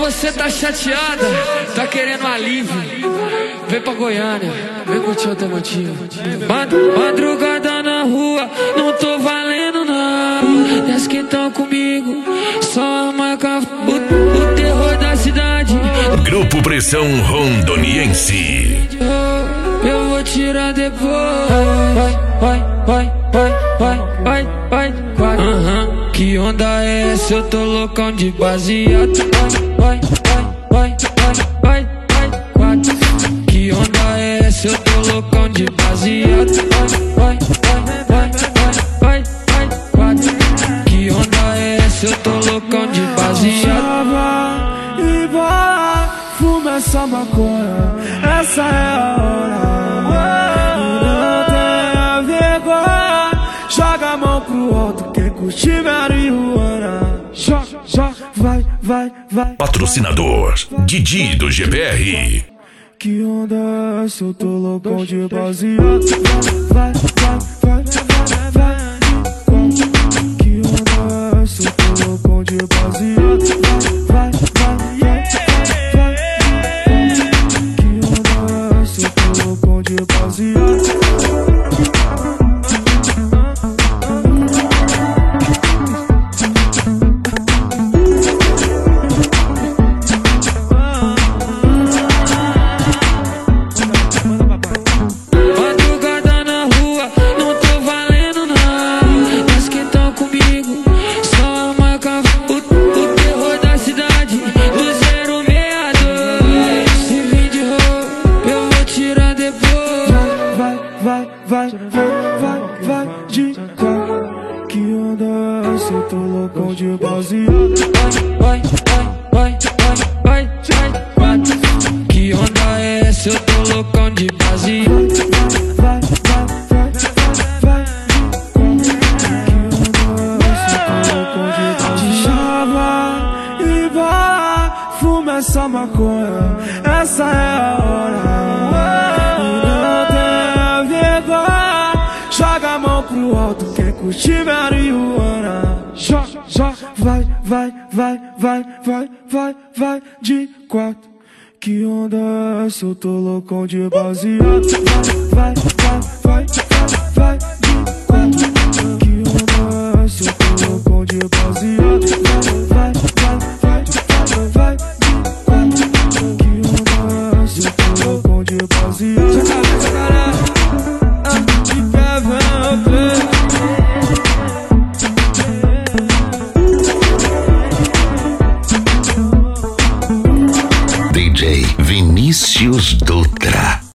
você tá chateada, tá querendo alívio, vem pra Goiânia, vem curtir o Tomatinho. Madrugada na rua, não tô valendo nada. E as que tão comigo, só a marca, o terror da cidade. Grupo Pressão Rondoniense. Eu vou tirar depois. Vai. Que onda é essa? Eu tô loucão de baseado. Vai. Que onda é essa? Eu tô loucão de baseado. Vai. Que onda é essa? Eu tô loucão de baseado. E vai, fuma essa maconha, essa é a hora. Não tenha vergonha, joga a mão pro alto, quem curtir marihuana. Joga, vai. Patrocinador Didi do GBR. Que onda é essa? Eu tô loucão de baseado. Vai. Que onda é essa? Eu tô loucão de baseado. Vai. Que onda é essa? Eu tô loucão de baseado. Vai de cá. Que onda é essa? Eu tô loucão de baseado. Vai. Que onda é essa? Eu tô loucão de baseado. Vai. Que onda é essa? Eu tô loucão de baseado. Chava e vai, fuma essa maconha, essa é a hora. Joga a mão pro alto, quem curtir marihuana. Joga, vai de quatro. Que onda é essa? Eu tô loucão de baseado. Vai de quatro. Que onda é essa? Eu tô loucão de baseado. Vai de quatro. Que onda é essa? Eu tô loucão de baseado. DJ Vinícius Dutra.